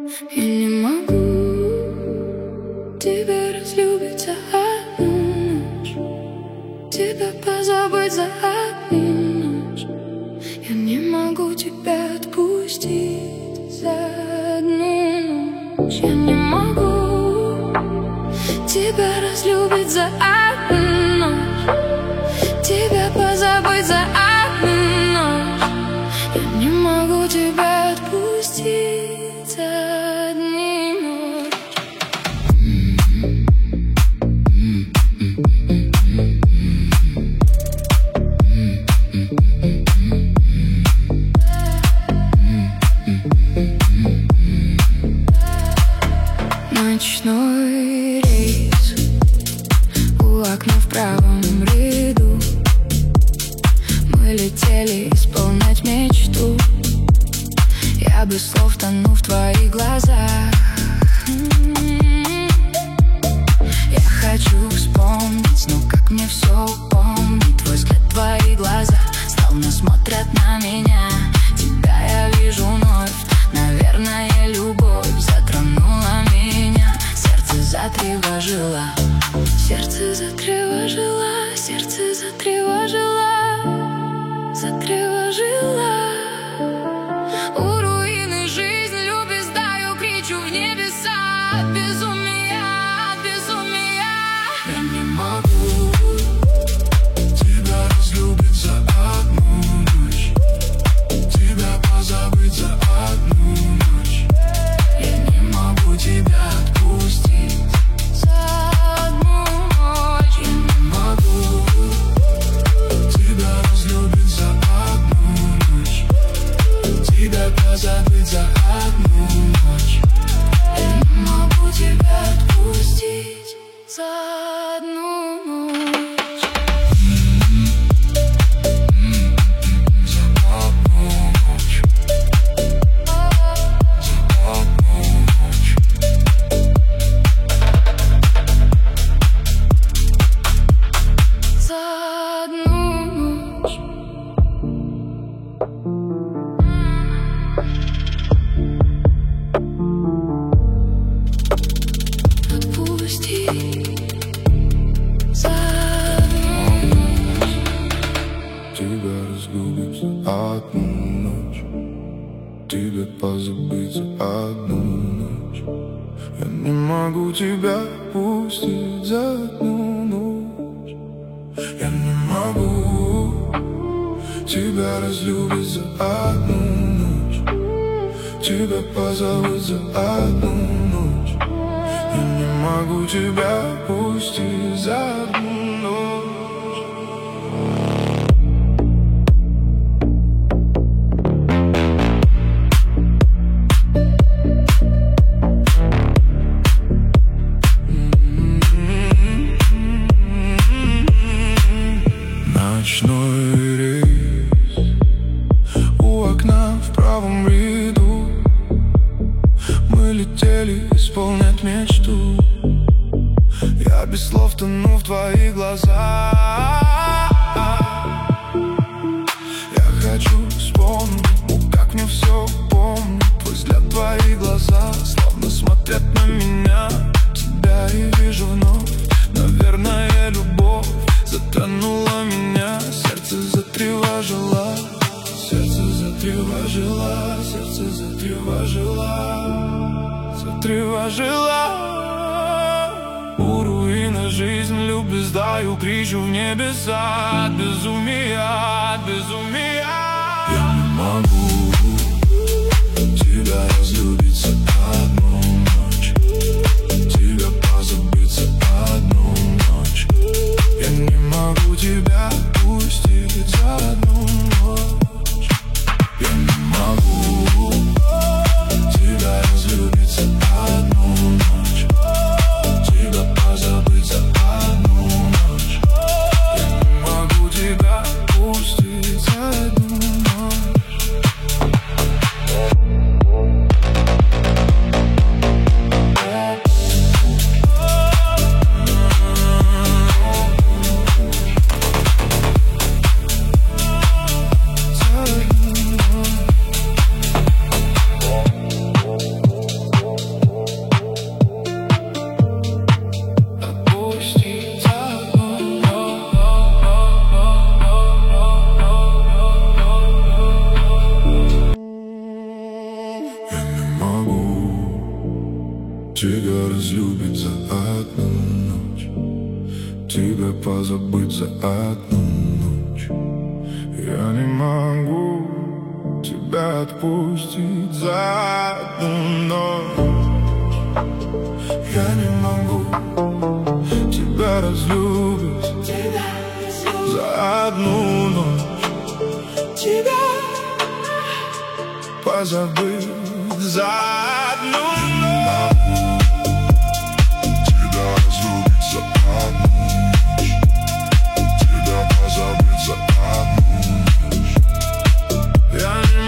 Я не могу тебя разлюбить за одну ночь, тебя позабыть за одну ночь. Я не могу тебя отпустить за одну ночь. Я не могу тебя разлюбить за одну ночь, тебя позабыть за одну ночь. Я не могу тебя отпустить за одну ночь. Ночной рейс, у окна в правом ряду. Мы летели исполнять мечту. Я без слов тону в твоих глазах. Я хочу вспомнить, но как мне все помнить. Твой взгляд, твои глаза словно смотрят на меня. Тебя я вижу вновь, наверное, любовь затронула меня. Сердце затревожило, сердце затревожило, сердце затревожило, затревожило. У руины жизнь любит, сдаю, кричу в небеса. Безумия, безумия. Я не могу тебя разлюбить за одну ночь, тебя позабыть за одну ночь. Я не могу тебя отпустить За одну ночь. Я не могу тебя разлюбить за одну ночь, тебя позабыть за одну ночь. Я не могу тебя отпустить за одну ночь. За одну ночь, за одну ночь. За одну ночь. Отпусти за одну ночь. Тебя разлюбить за одну ночь, тебя позабыть за одну ночь. Я не могу тебя пустить за одну ночь. Я не могу тебя разлюбить за одну ночь, тебя позабыть за одну ночь. Я не могу тебя пустить за одну ночь. Ночной рейс, у окна в правом ряду. Мы летели исполнять мечту. Я без слов тону в твоих глазах. Я хочу вспомнить, как мне все помнить. Твой взгляд, твои глаза словно смотрят на меня. Тебя я вижу вновь, наверное, любовь затронула меня. Сердце затревожило, сердце затревожило, сердце затревожило, затревожило. У руины жизнь любит, сдаю, кричу в небеса. От безумия, от безумия. Я не могу тебя разлюбить за одну ночь, тебя позабыть за одну ночь. Я не могу тебя пустить за одну ночь. Я не могу тебя разлюбить за одну ночь, тебя позабыть за одну ночь. Я не могу тебя пустить за одну ночь. тебя разлюбить за одну ночь, тебя позабыть за одну ночь. Я не могу тебя отпустить за одну ночь. Я не могу тебя разлюбить за одну ночь, тебя позабыть за одну ночь. Тебя разлюбить за одну ночь, тебя позабыть за одну ночь. Я не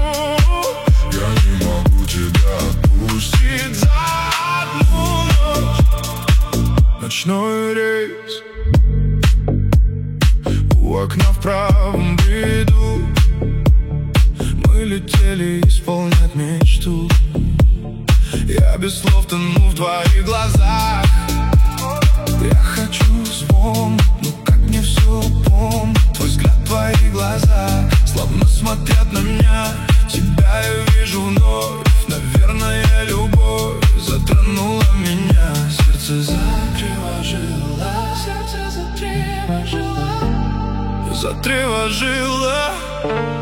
могу тебя отпустить за одну ночь. Ночной рейс у окна в правом бреду. Мы летели исполнять мечту. Я без слов тону в твоих глазах. Я хочу вспомнить, ну как мне все помнить. Твой взгляд, твои глаза словно смотрят на меня. Тебя я вижу вновь. Наверное, любовь затронула меня. Сердце затревожило, сердце затревожило, затревожило.